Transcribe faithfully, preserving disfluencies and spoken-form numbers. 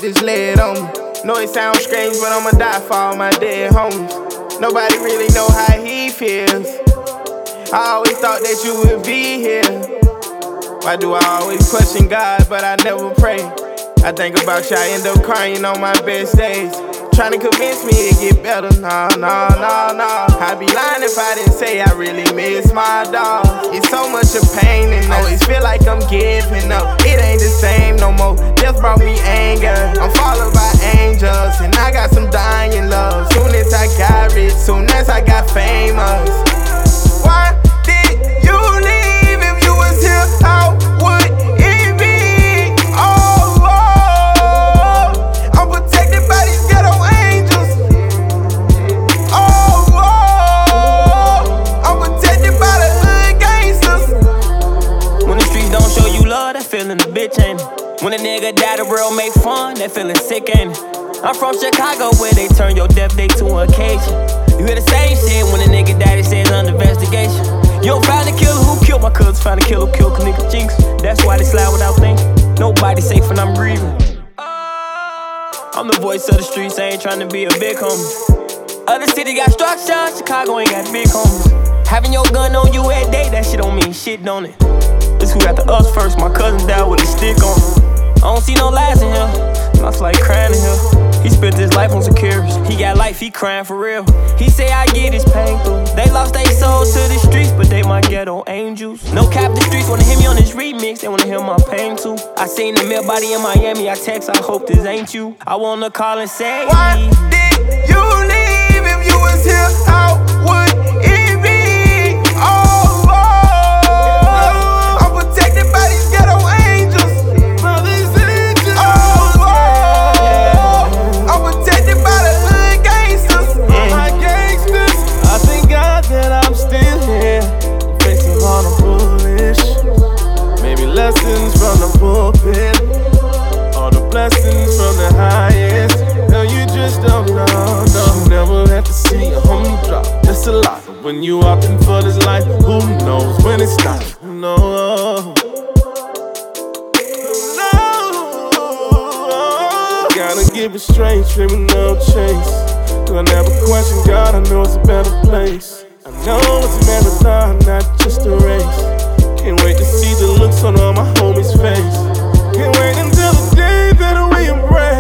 this lead on me. Know it sounds strange, but I'ma die for all my dead homies. Nobody really know how he feels. I always thought that you would be here. Why do I always question God, but I never pray? I think about you, I end up crying on my best days. Trying to convince me it get better, nah, nah, nah, nah. I'd be lying if I didn't say I really miss my dog. It's so much of pain and I always feel like I'm giving up. It ain't the same no more, death brought me anger. I'm followed by angels and I got some dying love. Soon as I got rich, soon as I got famous. Why did you leave if you was here? How would it be? Oh, oh, I'm protected by these ghetto angels. Oh, oh, I'm protected by the hood gangsters. When the streets don't show you love, that feeling a bitch, ain't it? When a nigga die, the world make fun, that feeling sick, ain't it? I'm from Chicago, where they turn your death day to an occasion. You hear the same shit when a nigga died, it says under investigation. You don't find the killer who killed my cousin, find the killer who killed nigga Jinx. That's why they slide without thinking. Nobody safe when I'm grieving. I'm the voice of the streets, I ain't tryna be a big homie. Other city got structure, Chicago ain't got big homies. Having your gun on you every day, that shit don't mean shit, don't it? This who got the us first, my cousin died with a stick on him. I don't see no lies in here, that's like crying in here. He spent his life on securities. He got life, he crying for real. He say I get his pain through. They lost their souls to the streets, but they my ghetto angels. No cap, the streets wanna hear me on this remix. They wanna hear my pain too. I seen the male body in Miami. I text, I hope this ain't you. I wanna call and say, why did you leave if you was here? How would it be? Oh, oh, I'm protected by these ghetto angels. Lessons from the pulpit, all the blessings from the highest. No, you just don't know, no. Never had to see a homie drop, that's a lot. But when you opting for this life, who knows when it stops? No, no. Gotta give it straight, trimming no chase. Cause I never question God, I know it's a better place. I know it's a marathon, not just a race. Can't wait to see the looks on all my homies' face. Can't wait until the day that we embrace.